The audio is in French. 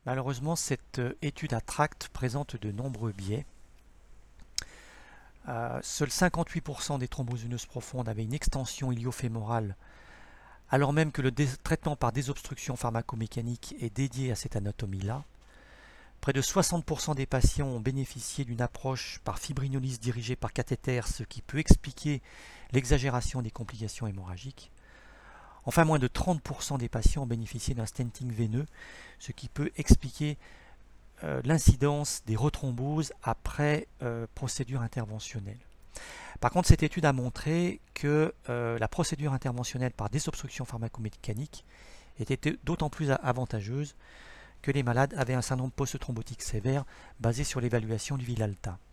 Malheureusement, cette étude à tract présente de nombreux biais. Seuls 58% des thromboses veineuses profondes avaient une extension iliofémorale, alors même que le traitement par désobstruction pharmacomécanique est dédié à cette anatomie-là. Près de 60% des patients ont bénéficié d'une approche par fibrinolyse dirigée par cathéter, ce qui peut expliquer l'exagération des complications hémorragiques. Enfin, moins de 30% des patients ont bénéficié d'un stenting veineux, ce qui peut expliquer l'incidence des rethromboses après procédure interventionnelle. Par contre, cette étude a montré que la procédure interventionnelle par désobstruction pharmacomécanique était d'autant plus avantageuse que les malades avaient un syndrome post-thrombotique sévère basé sur l'évaluation du Villalta.